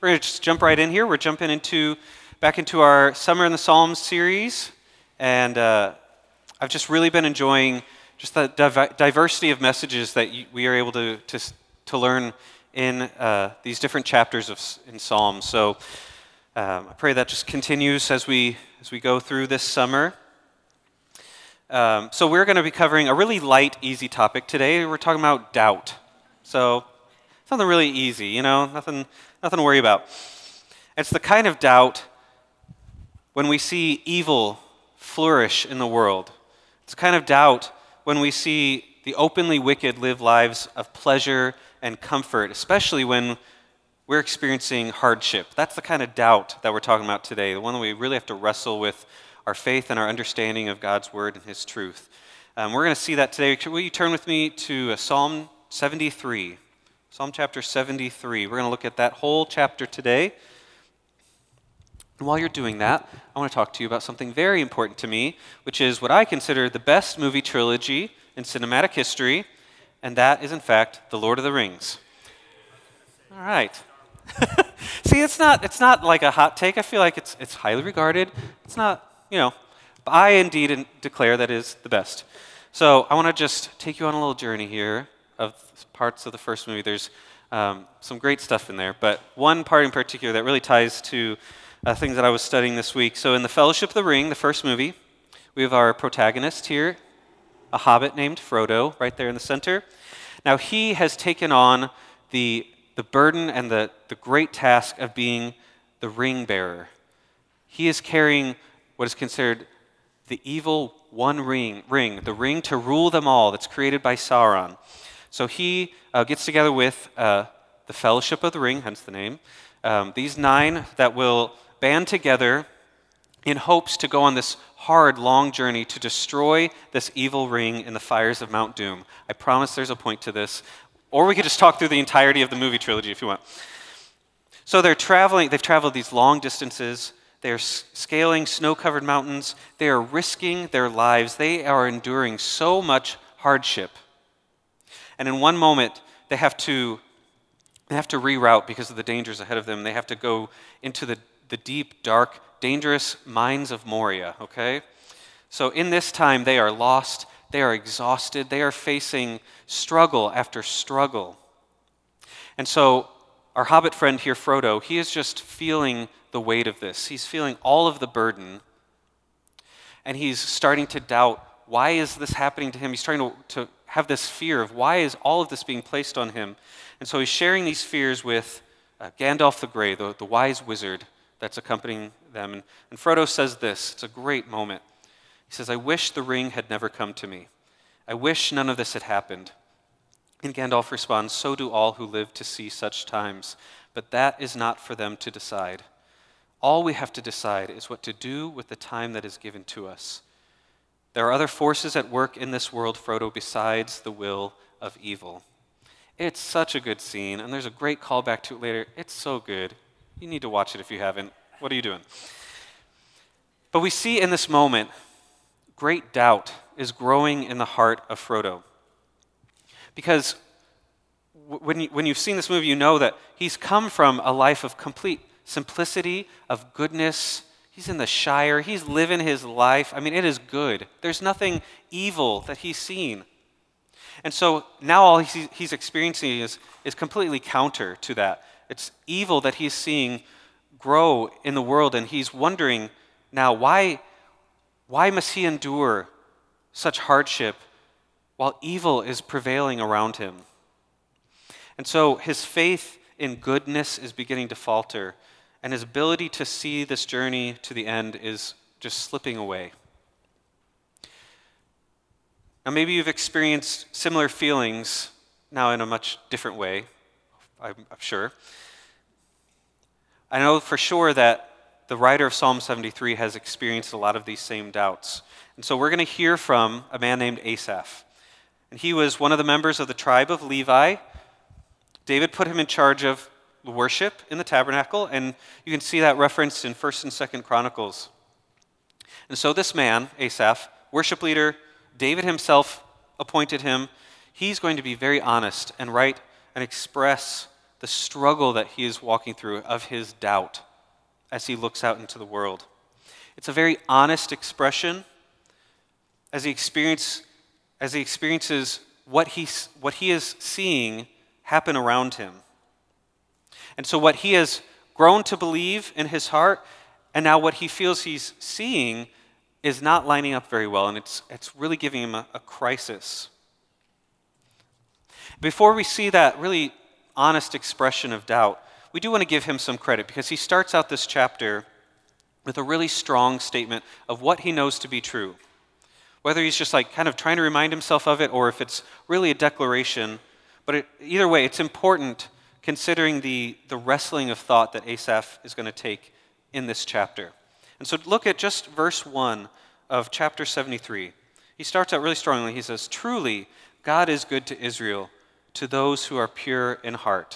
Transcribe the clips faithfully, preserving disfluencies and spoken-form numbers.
we're going to just jump right in here. We're jumping into back into our Summer in the Psalms series, and uh, I've just really been enjoying just the div- diversity of messages that you, we are able to to, to learn in uh, these different chapters of in Psalms. So um, I pray that just continues as we as we go through this summer. Um, so we're going to be covering a really light, easy topic today. We're talking about doubt. So something really easy, you know, nothing, nothing to worry about. It's the kind of doubt when we see evil flourish in the world. It's the kind of doubt when we see the openly wicked live lives of pleasure and comfort, especially when we're experiencing hardship. That's the kind of doubt that we're talking about today, the one that we really have to wrestle with our faith and our understanding of God's word and his truth. Um, we're going to see that today. Will you turn with me to Psalm seventy-three? Psalm chapter seventy-three. We're going to look at that whole chapter today. And while you're doing that, I want to talk to you about something very important to me, which is what I consider the best movie trilogy in cinematic history, and that is, in fact, The Lord of the Rings. All right. See, it's not it's not like a hot take. I feel like it's it's highly regarded. It's not, you know, but I indeed declare that is the best. So I want to just take you on a little journey here of parts of the first movie. There's um, some great stuff in there, but one part in particular that really ties to uh, things that I was studying this week. So in The Fellowship of the Ring, the first movie, we have our protagonist here, a hobbit named Frodo, right there in the center. Now he has taken on the the burden and the, the great task of being the ring bearer. He is carrying what is considered the evil one ring, ring, the ring to rule them all that's created by Sauron. So he uh, gets together with uh, the Fellowship of the Ring, hence the name, um, these nine that will band together in hopes to go on this hard, long journey to destroy this evil ring in the fires of Mount Doom. I promise there's a point to this. Or we could just talk through the entirety of the movie trilogy if you want. So they're traveling, they've traveled these long distances. They're scaling snow-covered mountains. They are risking their lives. They are enduring so much hardship. And in one moment, they have to they have to reroute because of the dangers ahead of them. They have to go into the, the deep, dark, dangerous mines of Moria, okay? So in this time, they are lost. They are exhausted. They are facing struggle after struggle. And so our hobbit friend here, Frodo, he is just feeling the weight of this. He's feeling all of the burden. And he's starting to doubt, why is this happening to him? He's trying to, to have this fear of why is all of this being placed on him? And so he's sharing these fears with uh, Gandalf the Grey, the, the wise wizard that's accompanying them. And, and Frodo says this. It's a great moment. He says, I wish the ring had never come to me. I wish none of this had happened. And Gandalf responds, so do all who live to see such times. But that is not for them to decide. All we have to decide is what to do with the time that is given to us. There are other forces at work in this world, Frodo, besides the will of evil. It's such a good scene, and there's a great callback to it later. It's so good. You need to watch it if you haven't. What are you doing? But we see in this moment, great doubt is growing in the heart of Frodo. Because when, you, when you've seen this movie, you know that he's come from a life of complete simplicity, of goodness. He's in the Shire. He's living his life. I mean, it is good. There's nothing evil that he's seen. And so now all he's, he's experiencing is, is completely counter to that. It's evil that he's seeing grow in the world, and he's wondering now, why Why must he endure such hardship while evil is prevailing around him? And so his faith in goodness is beginning to falter, and his ability to see this journey to the end is just slipping away. Now maybe you've experienced similar feelings now in a much different way, I'm sure. I know for sure that the writer of Psalm seventy-three has experienced a lot of these same doubts. And so we're going to hear from a man named Asaph. And he was one of the members of the tribe of Levi. David put him in charge of the worship in the tabernacle, and you can see that referenced in First and Second Chronicles. And so this man, Asaph, worship leader, David himself appointed him. He's going to be very honest and write and express the struggle that he is walking through of his doubt as he looks out into the world. It's a very honest expression as he experience, as he experiences what he, what he is seeing happen around him. And so what he has grown to believe in his heart, and now what he feels he's seeing is not lining up very well, and it's, it's really giving him a, a crisis. Before we see that really honest expression of doubt, we do want to give him some credit because he starts out this chapter with a really strong statement of what he knows to be true. Whether he's just like kind of trying to remind himself of it or if it's really a declaration, but it, either way, it's important considering the, the wrestling of thought that Asaph is going to take in this chapter. And so look at just verse one of chapter seventy-three. He starts out really strongly. He says, "Truly, God is good to Israel, to those who are pure in heart."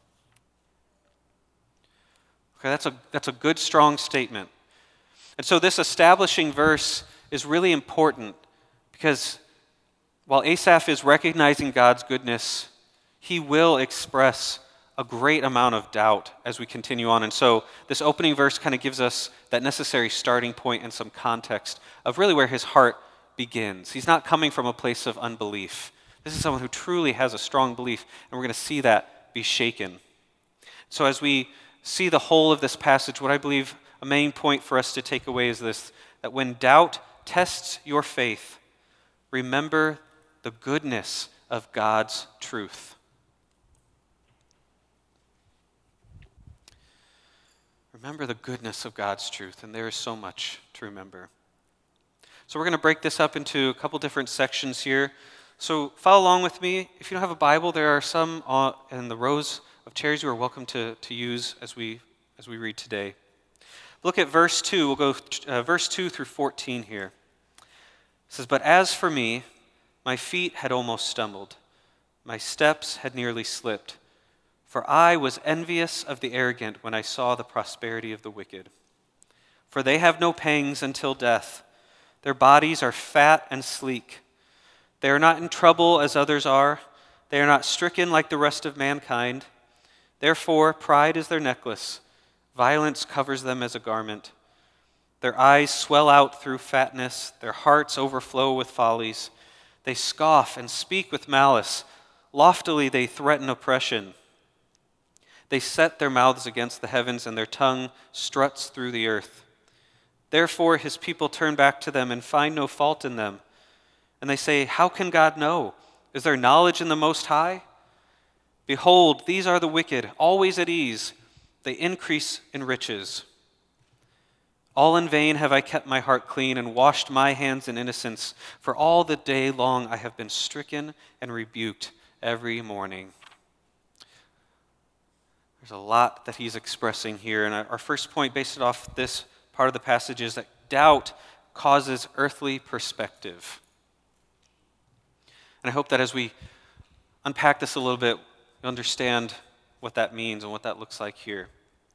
Okay, that's a, that's a good, strong statement. And so this establishing verse is really important because while Asaph is recognizing God's goodness, he will express a great amount of doubt as we continue on. And so this opening verse kind of gives us that necessary starting point and some context of really where his heart begins. He's not coming from a place of unbelief. This is someone who truly has a strong belief, and we're going to see that be shaken. So as we see the whole of this passage, what I believe a main point for us to take away is this, that when doubt tests your faith, remember the goodness of God's truth. Remember the goodness of God's truth, and there is so much to remember. So we're going to break this up into a couple different sections here. So follow along with me. If you don't have a Bible, there are some uh, in the rows of chairs you are welcome to, to use as we as we read today. Look at verse two. We'll go uh, verse two through fourteen here. It says, "But as for me, my feet had almost stumbled. My steps had nearly slipped. For I was envious of the arrogant when I saw the prosperity of the wicked. For they have no pangs until death. Their bodies are fat and sleek. They are not in trouble as others are. They are not stricken like the rest of mankind. Therefore, pride is their necklace. Violence covers them as a garment. Their eyes swell out through fatness. Their hearts overflow with follies. They scoff and speak with malice. Loftily they threaten oppression. They set their mouths against the heavens, and their tongue struts through the earth. Therefore his people turn back to them and find no fault in them. And they say, 'How can God know? Is there knowledge in the Most High?' Behold, these are the wicked, always at ease. They increase in riches. All in vain have I kept my heart clean and washed my hands in innocence. For all the day long I have been stricken and rebuked every morning." There's a lot that he's expressing here. And our first point, based off this part of the passage, is that doubt causes earthly perspective. And I hope that as we unpack this a little bit, you understand what that means and what that looks like here.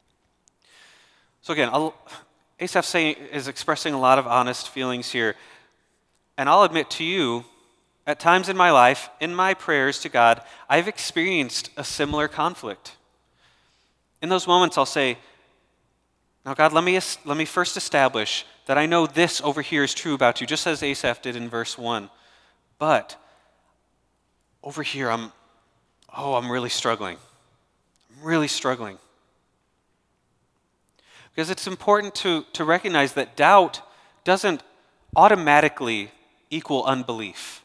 So again, I'll, Asaph saying, is expressing a lot of honest feelings here. And I'll admit to you, at times in my life, in my prayers to God, I've experienced a similar conflict. In those moments, I'll say, "Now God, let me, let me first establish that I know this over here is true about you," just as Asaph did in verse one. But over here, I'm, oh, I'm really struggling. I'm really struggling. Because it's important to, to recognize that doubt doesn't automatically equal unbelief.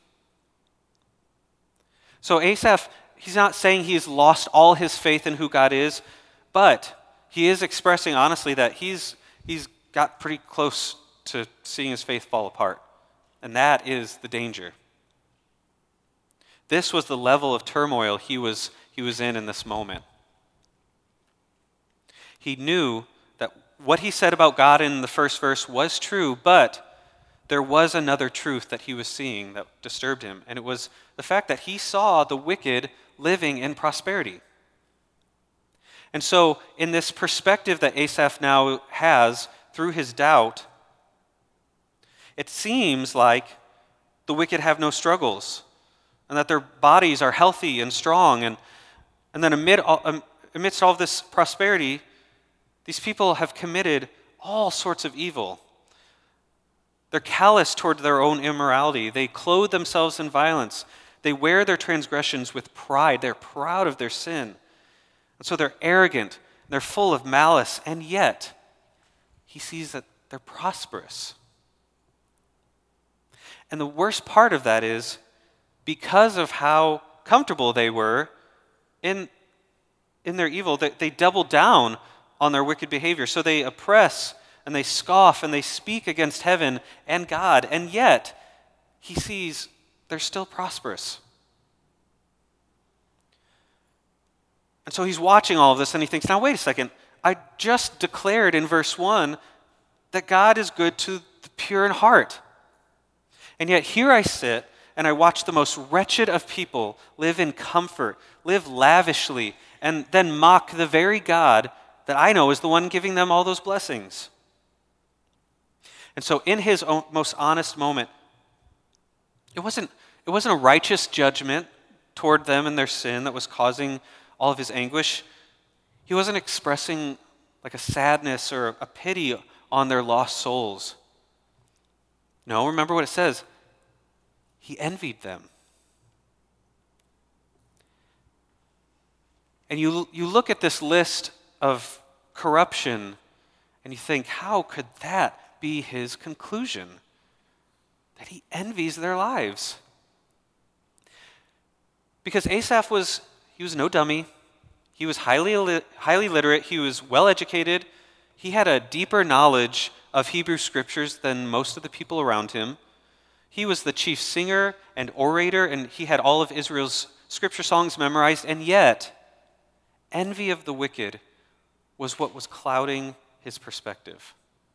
So Asaph, he's not saying he's lost all his faith in who God is, but he is expressing honestly that he's he's got pretty close to seeing his faith fall apart. And that is the danger. This was the level of turmoil he was he was in in this moment. He knew that what he said about God in the first verse was true, but there was another truth that he was seeing that disturbed him, and it was the fact that he saw the wicked living in prosperity. And so, in this perspective that Asaph now has through his doubt, it seems like the wicked have no struggles, and that their bodies are healthy and strong, and And then amid all, um, amidst all of this prosperity, these people have committed all sorts of evil. They're callous toward their own immorality. They clothe themselves in violence. They wear their transgressions with pride. They're proud of their sin. And so they're arrogant. They're full of malice. And yet, he sees that they're prosperous. And the worst part of that is, because of how comfortable they were in, in their evil, they, they double down on their wicked behavior. So they oppress and they scoff and they speak against heaven and God. And yet, he sees they're still prosperous. And so he's watching all of this and he thinks, now wait a second, I just declared in verse one that God is good to the pure in heart. And yet here I sit and I watch the most wretched of people live in comfort, live lavishly, and then mock the very God that I know is the one giving them all those blessings. And so in his own most honest moment, it wasn't, it wasn't a righteous judgment toward them and their sin that was causing all of his anguish. He wasn't expressing like a sadness or a pity on their lost souls. No, remember what it says. He envied them. And you, you look at this list of corruption and you think, how could that be his conclusion? That he envies their lives. Because Asaph was, he was no dummy. He was highly, highly literate. He was well educated. He had a deeper knowledge of Hebrew scriptures than most of the people around him. He was the chief singer and orator, and he had all of Israel's scripture songs memorized, and yet, envy of the wicked was what was clouding his perspective.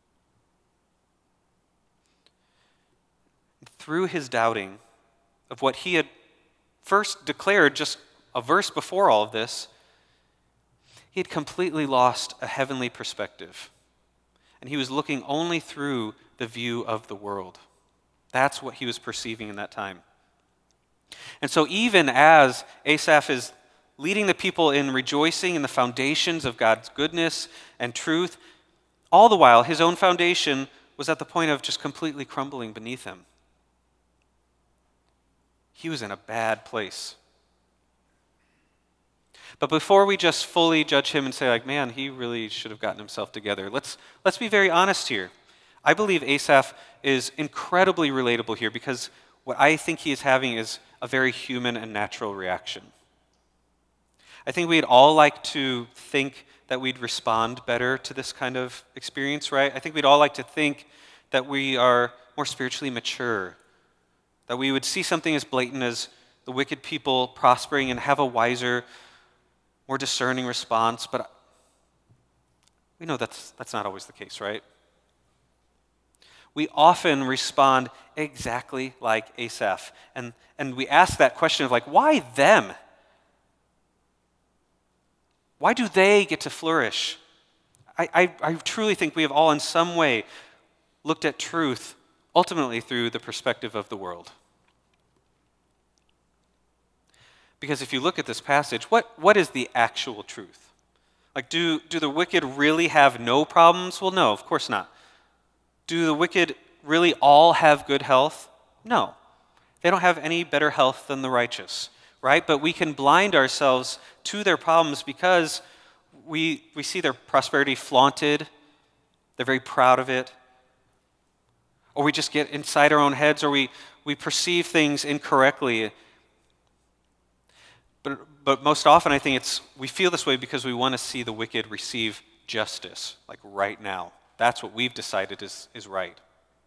Through his doubting of what he had first declared just a verse before all of this, he had completely lost a heavenly perspective. And he was looking only through the view of the world. That's what he was perceiving in that time. And so even as Asaph is leading the people in rejoicing in the foundations of God's goodness and truth, all the while his own foundation was at the point of just completely crumbling beneath him. He was in a bad place. But before we just fully judge him and say, like, man, he really should have gotten himself together, let's, let's be very honest here. I believe Asaph is incredibly relatable here because what I think he is having is a very human and natural reaction. I think we'd all like to think that we'd respond better to this kind of experience, right? I think we'd all like to think that we are more spiritually mature, that we would see something as blatant as the wicked people prospering and have a wiser, more discerning response, but we know that's, that's not always the case, right? We often respond exactly like Asaph, and, and we ask that question of like, why them? Why do they get to flourish? I, I, I truly think we have all in some way looked at truth ultimately through the perspective of the world. Because if you look at this passage, what, what is the actual truth? Like, do, do the wicked really have no problems? Well, no, of course not. Do the wicked really all have good health? No. They don't have any better health than the righteous, right? But we can blind ourselves to their problems because we, we see their prosperity flaunted. They're very proud of it. Or we just get inside our own heads, or we, we perceive things incorrectly. But, but most often I think it's we feel this way because we want to see the wicked receive justice, like right now. That's what we've decided is, is right.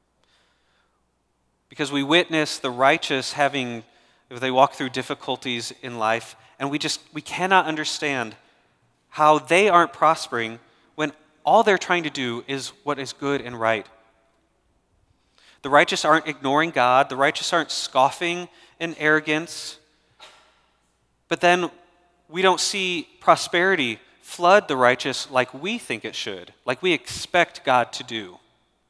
Because we witness the righteous having, if they walk through difficulties in life, and we just, we cannot understand how they aren't prospering when all they're trying to do is what is good and right. The righteous aren't ignoring God. The righteous aren't scoffing in arrogance. But then we don't see prosperity flood the righteous like we think it should, like we expect God to do.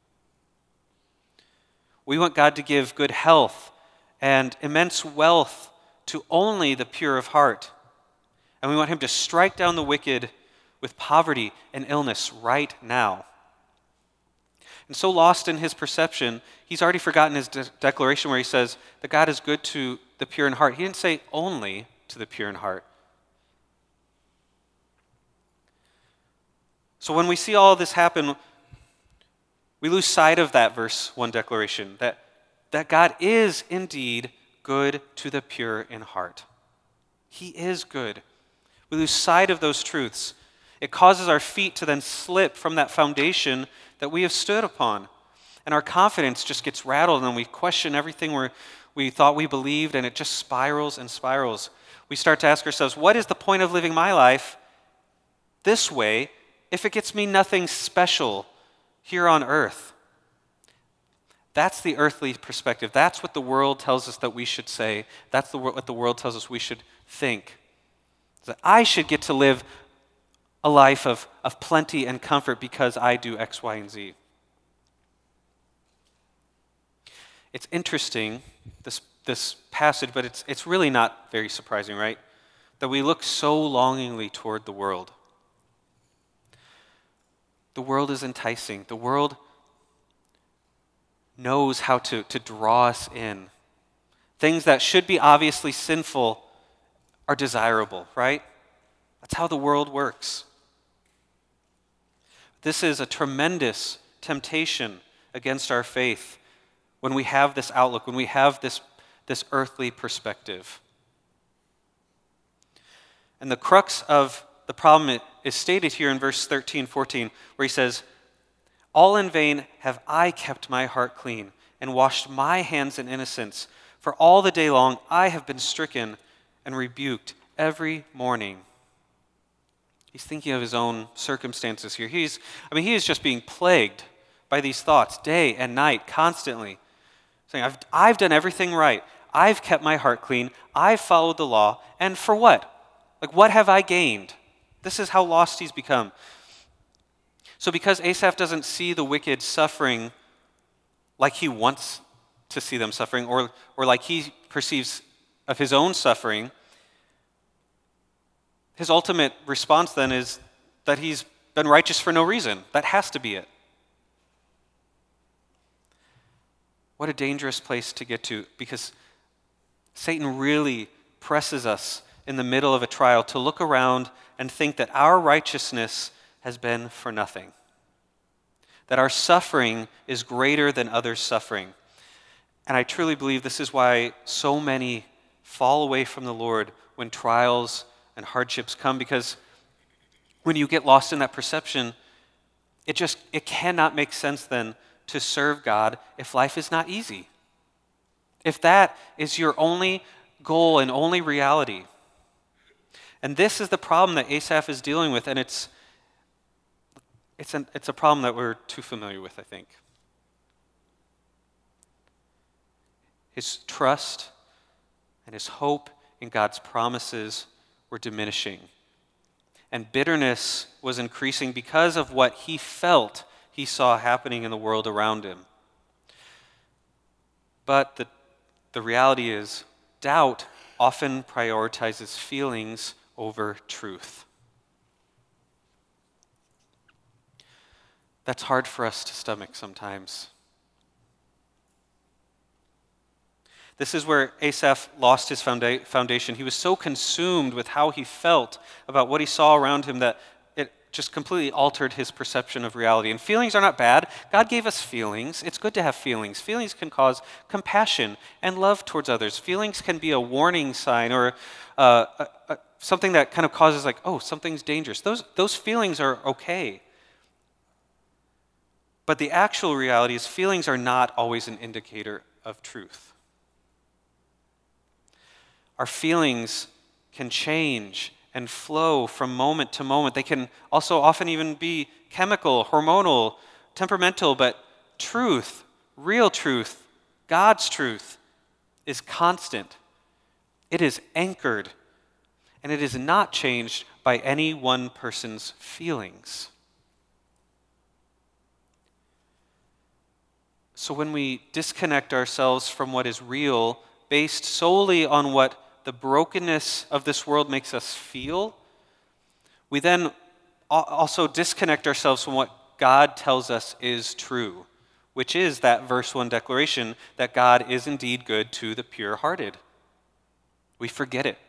We want God to give good health and immense wealth to only the pure of heart. And we want him to strike down the wicked with poverty and illness right now. And so lost in his perception, he's already forgotten his de- declaration where he says that God is good to the pure in heart. He didn't say only to the pure in heart. So when we see all of this happen, we lose sight of that verse one declaration, that, that God is indeed good to the pure in heart. He is good. We lose sight of those truths. It causes our feet to then slip from that foundation that we have stood upon. And our confidence just gets rattled, and we question everything we're, we thought we believed, and it just spirals and spirals. We start to ask ourselves, what is the point of living my life this way if it gets me nothing special here on earth? That's the earthly perspective. That's what the world tells us that we should say. That's the, what the world tells us we should think. That I should get to live a life of, of plenty and comfort because I do X, Y, and Z. It's interesting, this, this passage, but it's, it's really not very surprising, right? That we look so longingly toward the world. The world is enticing. The world knows how to, to draw us in. Things that should be obviously sinful are desirable, right? That's how the world works. This is a tremendous temptation against our faith when we have this outlook, when we have this, this earthly perspective. And the crux of the problem is stated here in verse thirteen, fourteen, where he says, "All in vain have I kept my heart clean and washed my hands in innocence. For all the day long I have been stricken and rebuked every morning." He's thinking of his own circumstances here. He's, I mean, he is just being plagued by these thoughts day and night, constantly. Saying, I've, I've done everything right. I've kept my heart clean. I've followed the law. And for what? Like, what have I gained? This is how lost he's become. So because Asaph doesn't see the wicked suffering like he wants to see them suffering, or, or like he perceives of his own suffering, his ultimate response then is that he's been righteous for no reason. That has to be it. What a dangerous place to get to, because Satan really presses us in the middle of a trial to look around and think that our righteousness has been for nothing, that our suffering is greater than others' suffering. And I truly believe this is why so many fall away from the Lord when trials and hardships come, because when you get lost in that perception, it just, it cannot make sense then to serve God if life is not easy. If that is your only goal and only reality. And this is the problem that Asaph is dealing with, and it's it's an, it's a problem that we're too familiar with, I think. His trust and his hope in God's promises were diminishing. And bitterness was increasing because of what he felt he saw happening in the world around him. But the, the reality is, doubt often prioritizes feelings over truth. That's hard for us to stomach sometimes. This is where Asaph lost his founda- foundation. He was so consumed with how he felt about what he saw around him that it just completely altered his perception of reality. And feelings are not bad. God gave us feelings. It's good to have feelings. Feelings can cause compassion and love towards others. Feelings can be a warning sign or uh, a, a, something that kind of causes like, oh, something's dangerous. Those, those feelings are okay. But the actual reality is feelings are not always an indicator of truth. Our feelings can change and flow from moment to moment. They can also often even be chemical, hormonal, temperamental, but truth, real truth, God's truth is constant. It is anchored, and it is not changed by any one person's feelings. So when we disconnect ourselves from what is real, based solely on what the brokenness of this world makes us feel, we then also disconnect ourselves from what God tells us is true, which is that verse one declaration that God is indeed good to the pure-hearted. We forget it.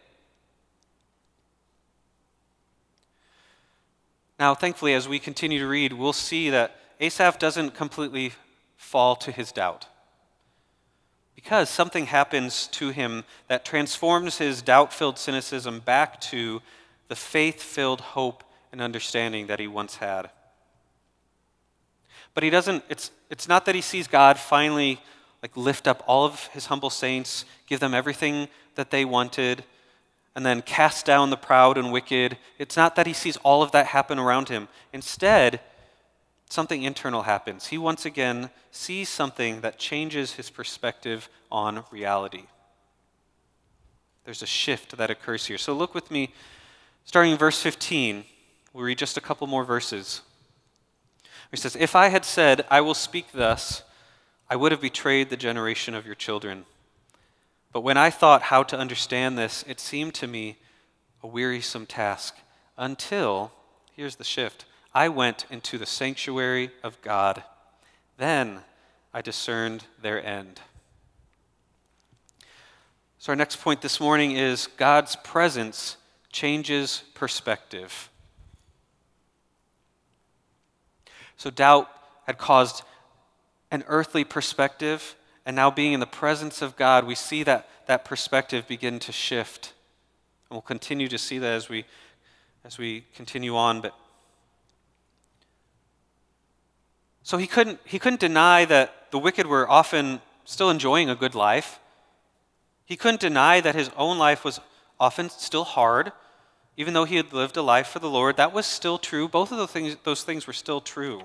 Now, thankfully, as we continue to read, we'll see that Asaph doesn't completely fall to his doubt, because something happens to him that transforms his doubt-filled cynicism back to the faith-filled hope and understanding that he once had. But he doesn't, it's, it's not that he sees God finally like lift up all of his humble saints, give them everything that they wanted, and then cast down the proud and wicked. It's not that he sees all of that happen around him. Instead, something internal happens. He once again sees something that changes his perspective on reality. There's a shift that occurs here. So look with me, starting in verse fifteen. We'll read just a couple more verses. He says, "If I had said, 'I will speak thus,' I would have betrayed the generation of your children. But when I thought how to understand this, it seemed to me a wearisome task, until," here's the shift, "I went into the sanctuary of God. Then I discerned their end." So our next point this morning is God's presence changes perspective. So doubt had caused an earthly perspective, and now being in the presence of God, we see that, that perspective begin to shift. And we'll continue to see that as we, as we continue on. But so he couldn't, he couldn't deny that the wicked were often still enjoying a good life. He couldn't deny that his own life was often still hard. Even though he had lived a life for the Lord, that was still true. Both of those things, those things were still true.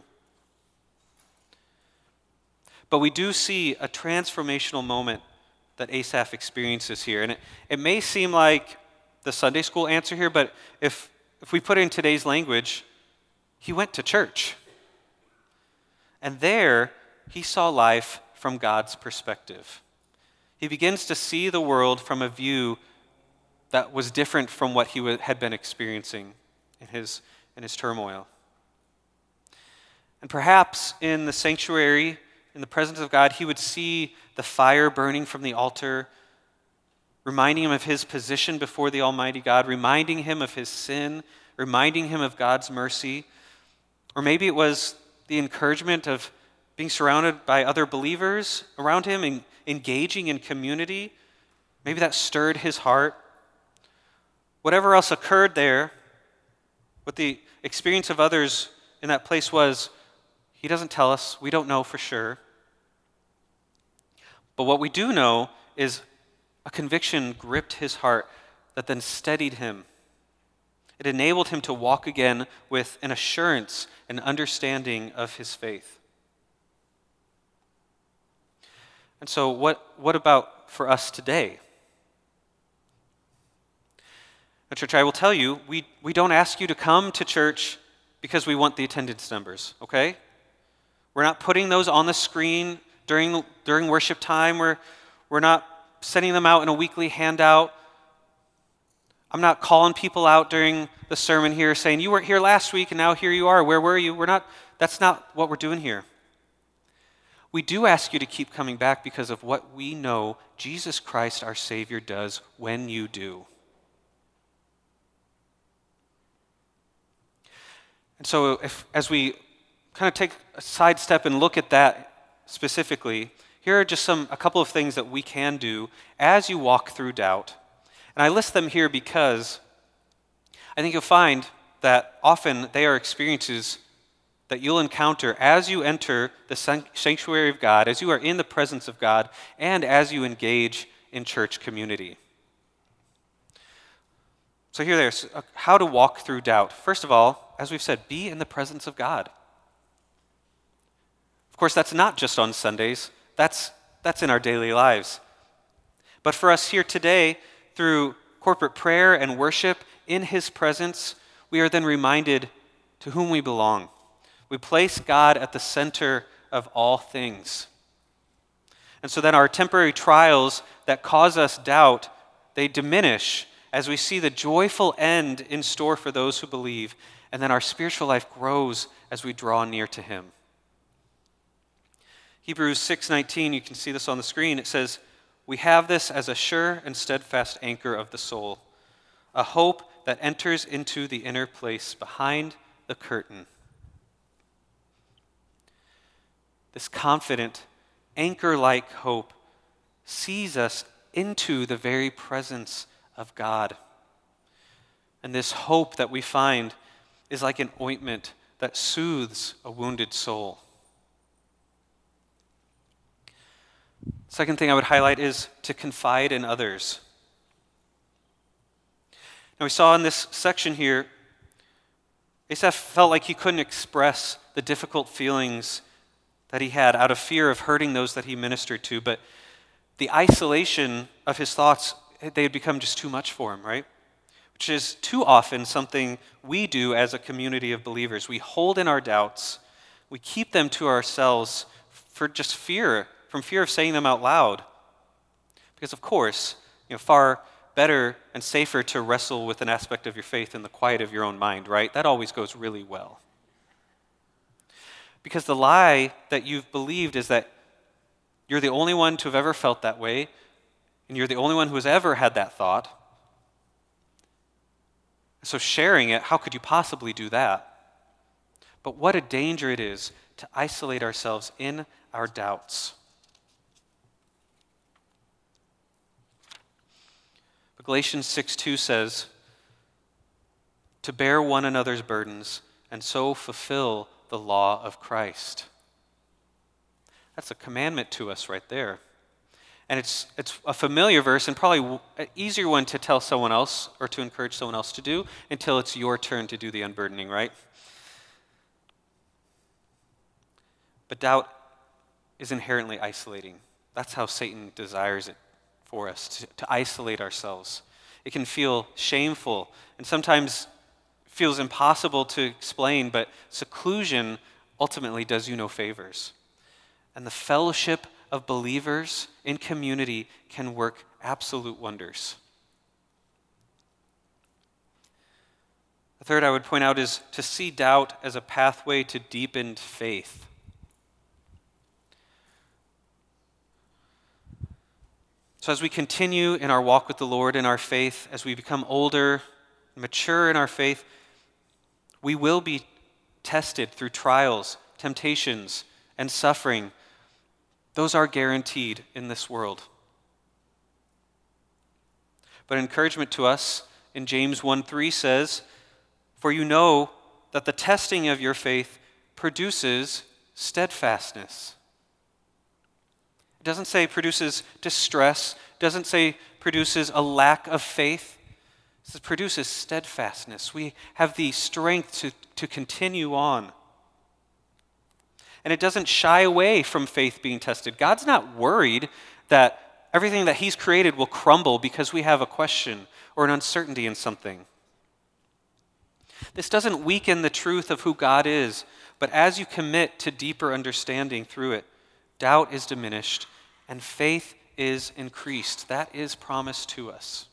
But we do see a transformational moment that Asaph experiences here. And it, it may seem like the Sunday school answer here, but if, if we put it in today's language, he went to church. And there, he saw life from God's perspective. He begins to see the world from a view that was different from what he had been experiencing in his, in his turmoil. And perhaps in the sanctuary, in the presence of God, he would see the fire burning from the altar, reminding him of his position before the Almighty God, reminding him of his sin, reminding him of God's mercy. Or maybe it was the encouragement of being surrounded by other believers around him and engaging in community. Maybe that stirred his heart. Whatever else occurred there, what the experience of others in that place was, he doesn't tell us. We don't know for sure. But what we do know is a conviction gripped his heart that then steadied him. It enabled him to walk again with an assurance and understanding of his faith. And so what, what about for us today? Now, church, I will tell you, we, we don't ask you to come to church because we want the attendance numbers, okay? We're not putting those on the screen during, during worship time. We're, we're not sending them out in a weekly handout. I'm not calling people out during the sermon here saying, you weren't here last week and now here you are. Where were you? We're not, that's not what we're doing here. We do ask you to keep coming back because of what we know Jesus Christ, our Savior, does when you do. And so if, as we kind of take a sidestep and look at that specifically, here are just some a couple of things that we can do as you walk through doubt. And I list them here because I think you'll find that often they are experiences that you'll encounter as you enter the sanctuary of God, as you are in the presence of God, and as you engage in church community. So here there's how to walk through doubt. First of all, as we've said, be in the presence of God. Of course, that's not just on Sundays. That's, that's in our daily lives. But for us here today, through corporate prayer and worship in his presence, we are then reminded to whom we belong. We place God at the center of all things. And so then our temporary trials that cause us doubt they diminish as we see the joyful end in store for those who believe, and then our spiritual life grows as we draw near to him. Hebrews six nineteen, you can see this on the screen. It says, "We have this as a sure and steadfast anchor of the soul, a hope that enters into the inner place behind the curtain." This confident, anchor-like hope sees us into the very presence of God. And this hope that we find is like an ointment that soothes a wounded soul. Second thing I would highlight is to confide in others. Now we saw in this section here, Asaph felt like he couldn't express the difficult feelings that he had out of fear of hurting those that he ministered to, but the isolation of his thoughts, they had become just too much for him, right? Which is too often something we do as a community of believers. We hold in our doubts, we keep them to ourselves for just fear, from fear of saying them out loud. Because of course, you know, far better and safer to wrestle with an aspect of your faith in the quiet of your own mind, right? That always goes really well. Because the lie that you've believed is that you're the only one to have ever felt that way, and you're the only one who has ever had that thought. So sharing it, how could you possibly do that? But what a danger it is to isolate ourselves in our doubts. But Galatians six two says, "To bear one another's burdens and so fulfill the law of Christ." That's a commandment to us right there. And it's it's a familiar verse and probably an easier one to tell someone else or to encourage someone else to do until it's your turn to do the unburdening, right? But doubt is inherently isolating. That's how Satan desires it for us, to, to isolate ourselves. It can feel shameful and sometimes feels impossible to explain, but seclusion ultimately does you no favors. And the fellowship of believers in community can work absolute wonders. The third I would point out is to see doubt as a pathway to deepened faith. So as we continue in our walk with the Lord, in our faith, as we become older, mature in our faith, we will be tested through trials, temptations, and suffering. Those are guaranteed in this world. But encouragement to us in James one three says, "For you know that the testing of your faith produces steadfastness." It doesn't say produces distress, doesn't say produces a lack of faith. It says produces steadfastness. We have the strength to, to continue on. And it doesn't shy away from faith being tested. God's not worried that everything that he's created will crumble because we have a question or an uncertainty in something. This doesn't weaken the truth of who God is, but as you commit to deeper understanding through it, doubt is diminished and faith is increased. That is promised to us.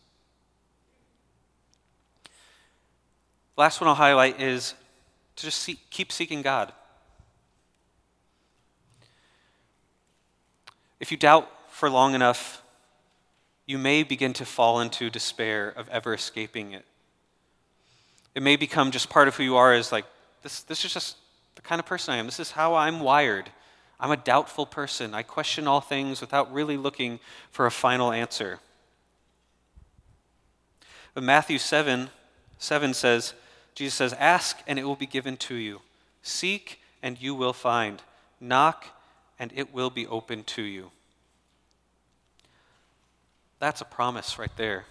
Last one I'll highlight is to just seek, keep seeking God. If you doubt for long enough, you may begin to fall into despair of ever escaping it. It may become just part of who you are, as like, this, this is just the kind of person I am. This is how I'm wired. I'm a doubtful person. I question all things without really looking for a final answer. But Matthew seven, seven says, Jesus says, "Ask and it will be given to you. Seek and you will find. Knock and it will be opened to you." That's a promise right there.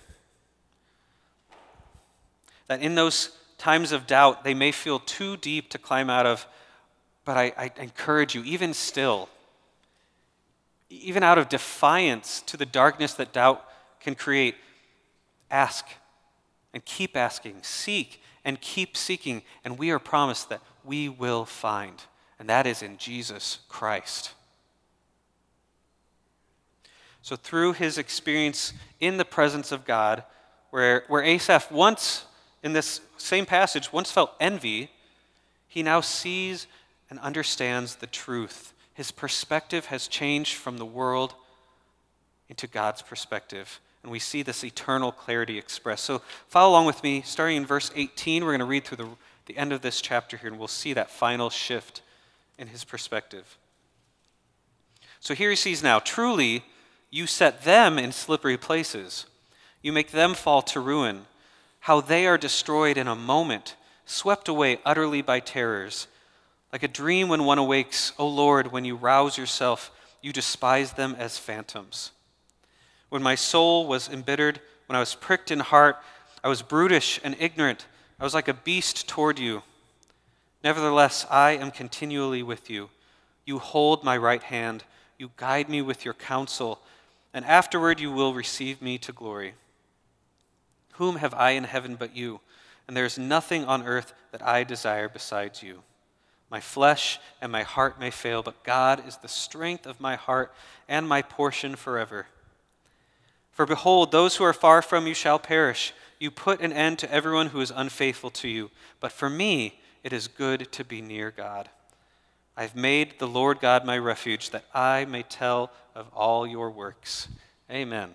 That in those times of doubt, they may feel too deep to climb out of, but I, I encourage you, even still, even out of defiance to the darkness that doubt can create, ask and keep asking, seek and keep seeking, and we are promised that we will find, and that is in Jesus Christ. So through his experience in the presence of God, where, where Asaph once, in this same passage, once felt envy, he now sees and understands the truth. His perspective has changed from the world into God's perspective. And we see this eternal clarity expressed. So follow along with me. Starting in verse eighteen, we're going to read through the, the end of this chapter here, and we'll see that final shift in his perspective. So here he sees now, truly, you set them in slippery places. You make them fall to ruin. How they are destroyed in a moment, swept away utterly by terrors. Like a dream when one awakes, O Lord, when you rouse yourself, you despise them as phantoms. When my soul was embittered, when I was pricked in heart, I was brutish and ignorant. I was like a beast toward you. Nevertheless, I am continually with you. You hold my right hand. You guide me with your counsel, and afterward you will receive me to glory. Whom have I in heaven but you? And there is nothing on earth that I desire besides you. My flesh and my heart may fail, but God is the strength of my heart and my portion forever. For behold, those who are far from you shall perish. You put an end to everyone who is unfaithful to you. But for me, it is good to be near God. I have made the Lord God my refuge, that I may tell of all your works. Amen.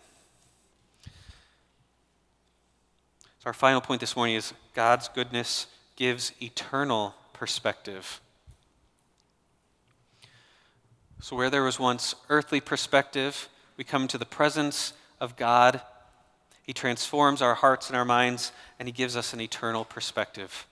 So our final point this morning is God's goodness gives eternal perspective. So where there was once earthly perspective, we come to the presence of God. He transforms our hearts and our minds, and he gives us an eternal perspective.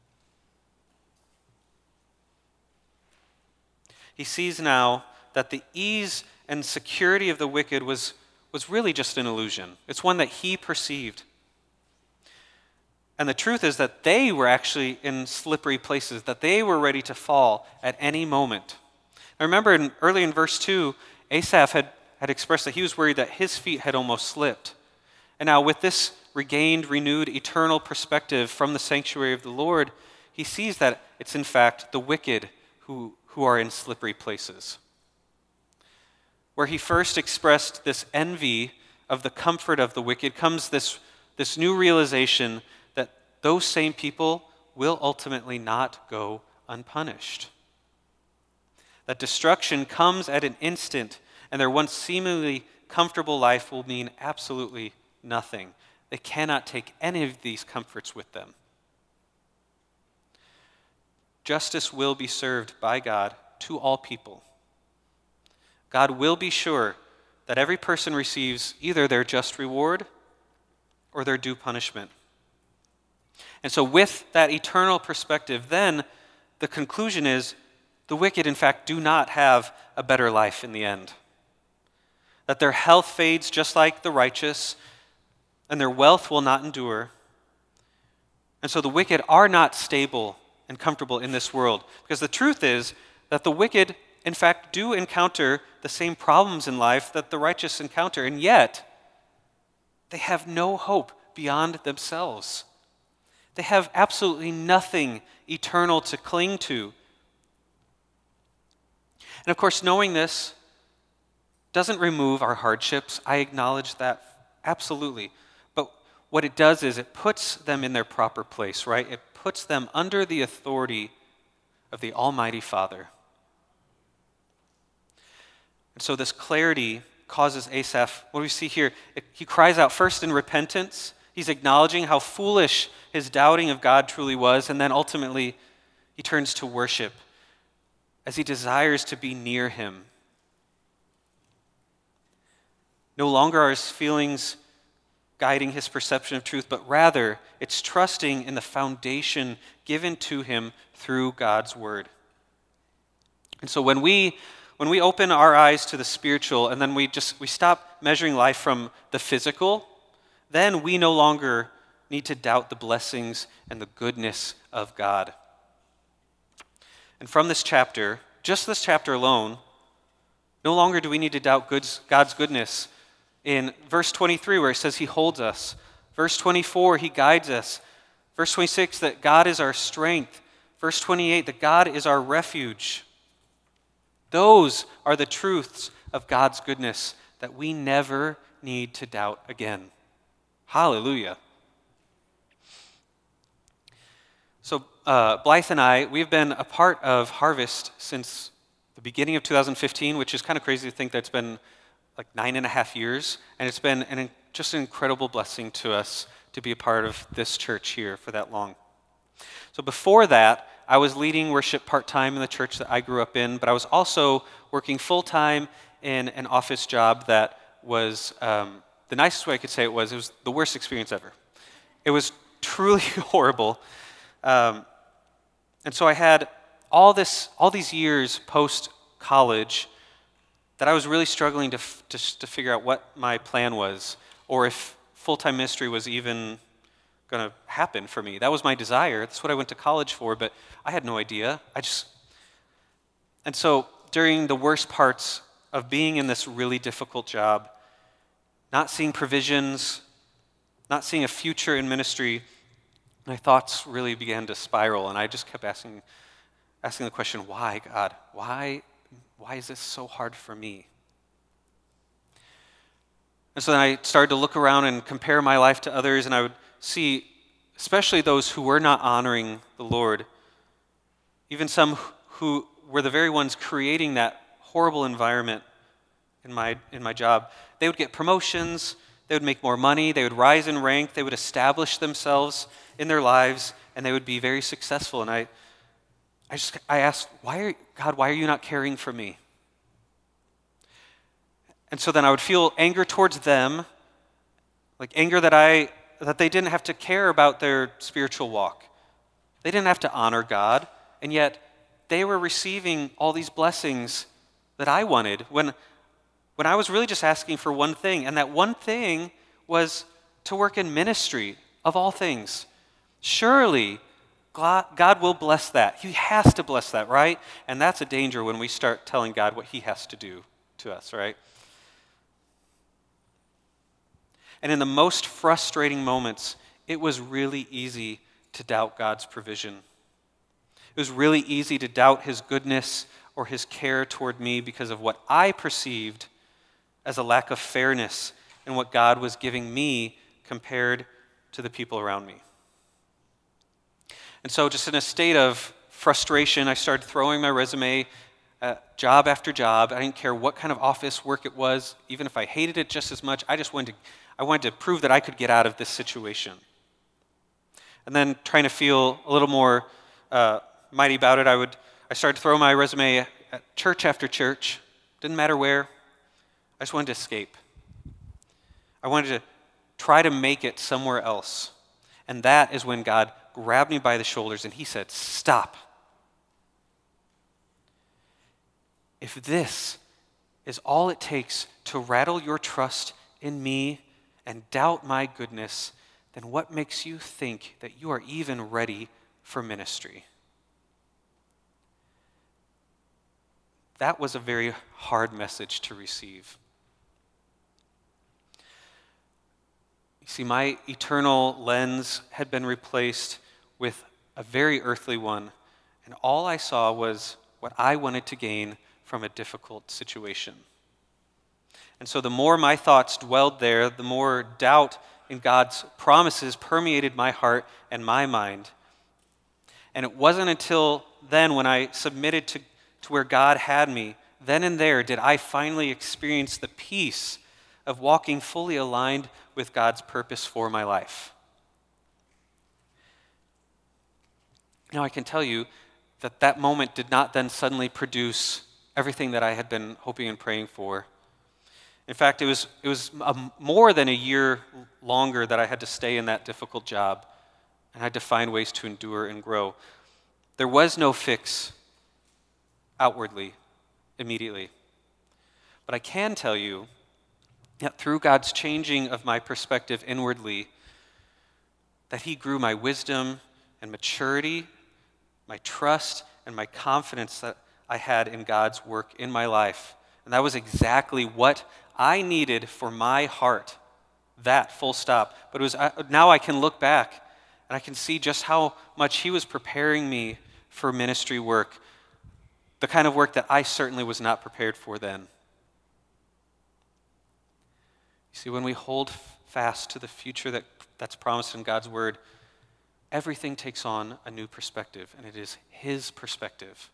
He sees now that the ease and security of the wicked was, was really just an illusion. It's one that he perceived. And the truth is that they were actually in slippery places, that they were ready to fall at any moment. Now remember, in, early in verse two, Asaph had, had expressed that he was worried that his feet had almost slipped. And now with this regained, renewed, eternal perspective from the sanctuary of the Lord, he sees that it's in fact the wicked who, who are in slippery places. Where he first expressed this envy of the comfort of the wicked comes this, this new realization that those same people will ultimately not go unpunished. That destruction comes at an instant, and their once seemingly comfortable life will mean absolutely nothing. They cannot take any of these comforts with them. Justice will be served by God to all people. God will be sure that every person receives either their just reward or their due punishment. And so with that eternal perspective, then the conclusion is the wicked, in fact, do not have a better life in the end. That their health fades just like the righteous, and their wealth will not endure. And so the wicked are not stable and comfortable in this world. Because the truth is that the wicked, in fact, do encounter the same problems in life that the righteous encounter, and yet they have no hope beyond themselves. They have absolutely nothing eternal to cling to. And of course, knowing this doesn't remove our hardships. I acknowledge that absolutely. But what it does is it puts them in their proper place, right? It puts them under the authority of the Almighty Father. And so this clarity causes Asaph, what do we see here? It, he cries out first in repentance. He's acknowledging how foolish his doubting of God truly was, and then ultimately he turns to worship as he desires to be near him. No longer are his feelings guiding his perception of truth, but rather it's trusting in the foundation given to him through God's word. And so when we when we open our eyes to the spiritual and then we just we stop measuring life from the physical, then we no longer need to doubt the blessings and the goodness of God. And from this chapter, just this chapter alone, no longer do we need to doubt God's goodness. In verse twenty-three, where it says he holds us. Verse twenty-four, he guides us. Verse twenty-six, that God is our strength. Verse twenty-eight, that God is our refuge. Those are the truths of God's goodness that we never need to doubt again. Hallelujah. So uh, Blythe and I, we've been a part of Harvest since the beginning of two thousand fifteen, which is kind of crazy to think that it's been like nine and a half years, and it's been an, just an incredible blessing to us to be a part of this church here for that long. So before that, I was leading worship part-time in the church that I grew up in, but I was also working full-time in an office job that was, um, the nicest way I could say it was, it was the worst experience ever. It was truly horrible. Um, and so I had all this, all these years post-college that I was really struggling to, f- to to figure out what my plan was, or if full-time ministry was even going to happen for me. That was my desire. That's what I went to college for, but I had no idea. I just, and so during the worst parts of being in this really difficult job, not seeing provisions, not seeing a future in ministry, my thoughts really began to spiral, and I just kept asking, asking the question, why, God? Why, why is this so hard for me? And so then I started to look around and compare my life to others, and I would see, especially those who were not honoring the Lord, even some who were the very ones creating that horrible environment in my in my job. They would get promotions, they would make more money, they would rise in rank, they would establish themselves in their lives, and they would be very successful. And I I just I asked, why are God, why are you not caring for me? And so then I would feel anger towards them, like anger that I that they didn't have to care about their spiritual walk. They didn't have to honor God, and yet they were receiving all these blessings that I wanted when, when I was really just asking for one thing, and that one thing was to work in ministry, of all things. Surely, God will bless that. He has to bless that, right? And that's a danger when we start telling God what he has to do to us, right? And in the most frustrating moments, it was really easy to doubt God's provision. It was really easy to doubt his goodness or his care toward me because of what I perceived as a lack of fairness in what God was giving me compared to the people around me. And so just in a state of frustration, I started throwing my resume at job after job. I didn't care what kind of office work it was, even if I hated it just as much. I just wanted to I wanted to prove that I could get out of this situation. And then trying to feel a little more uh, mighty about it, I would I started to throw my resume at church after church. Didn't matter where. I just wanted to escape. I wanted to try to make it somewhere else. And that is when God grabbed me by the shoulders and he said, stop. If this is all it takes to rattle your trust in me and doubt my goodness, then what makes you think that you are even ready for ministry? That was a very hard message to receive. You see, my eternal lens had been replaced with a very earthly one, and all I saw was what I wanted to gain from a difficult situation. And so the more my thoughts dwelled there, the more doubt in God's promises permeated my heart and my mind. And it wasn't until then when I submitted to, to where God had me, then and there did I finally experience the peace of walking fully aligned with God's purpose for my life. Now I can tell you that that moment did not then suddenly produce everything that I had been hoping and praying for. In fact, it was it was a, more than a year longer that I had to stay in that difficult job, and I had to find ways to endure and grow. There was no fix outwardly, immediately. But I can tell you that through God's changing of my perspective inwardly, that he grew my wisdom and maturity, my trust, and my confidence that I had in God's work in my life. And that was exactly what I needed for my heart. That, full stop. But it was now I can look back and I can see just how much he was preparing me for ministry work, the kind of work that I certainly was not prepared for then. You see, when we hold fast to the future that, that's promised in God's word, everything takes on a new perspective, and it is his perspective.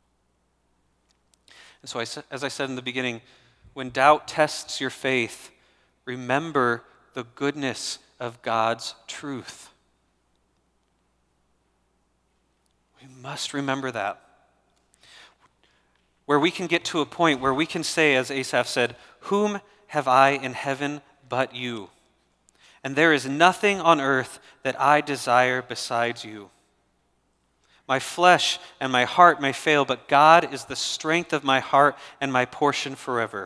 And so, I, as I said in the beginning, when doubt tests your faith, remember the goodness of God's truth. We must remember that. Where we can get to a point where we can say, as Asaph said, "Whom have I in heaven but you? And there is nothing on earth that I desire besides you. My flesh and my heart may fail, but God is the strength of my heart and my portion forever."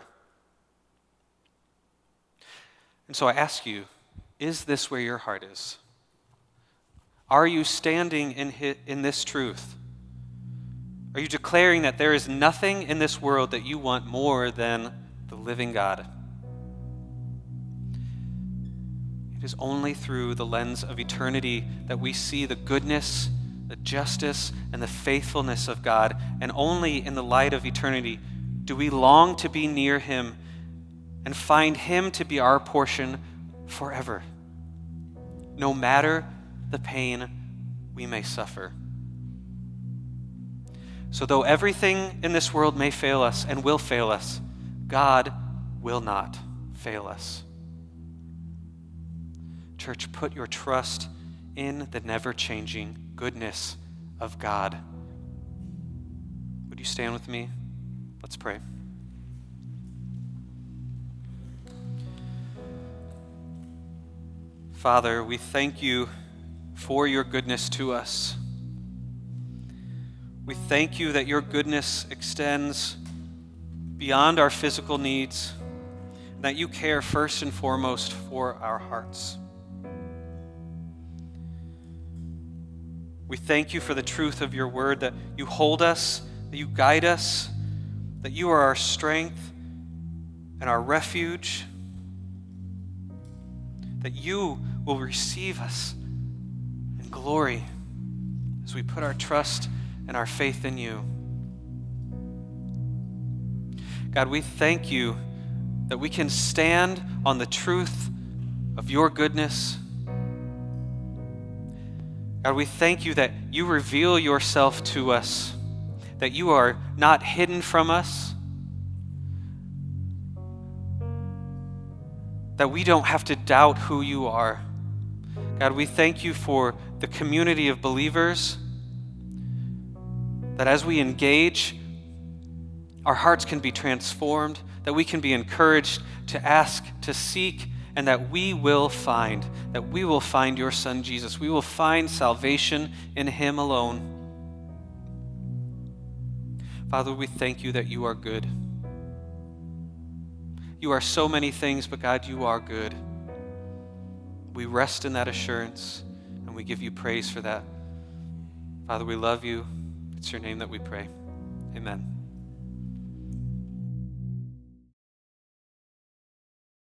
And so I ask you, is this where your heart is? Are you standing in his, in this truth? Are you declaring that there is nothing in this world that you want more than the living God? It is only through the lens of eternity that we see the goodness, the justice, and the faithfulness of God. And only in the light of eternity do we long to be near him and find him to be our portion forever, no matter the pain we may suffer. So though everything in this world may fail us and will fail us, God will not fail us. Church, put your trust in the never-changing goodness of God. Would you stand with me? Let's pray. Father, we thank you for your goodness to us. We thank you that your goodness extends beyond our physical needs, and that you care first and foremost for our hearts. We thank you for the truth of your word, that you hold us, that you guide us, that you are our strength and our refuge, that you will receive us in glory as we put our trust and our faith in you. God, we thank you that we can stand on the truth of your goodness. God, we thank you that you reveal yourself to us, that you are not hidden from us, that we don't have to doubt who you are. God, we thank you for the community of believers, that as we engage, our hearts can be transformed, that we can be encouraged to ask, to seek, and that we will find, that we will find your Son, Jesus. We will find salvation in him alone. Father, we thank you that you are good. You are so many things, but God, you are good. We rest in that assurance, and we give you praise for that. Father, we love you. It's your name that we pray. Amen.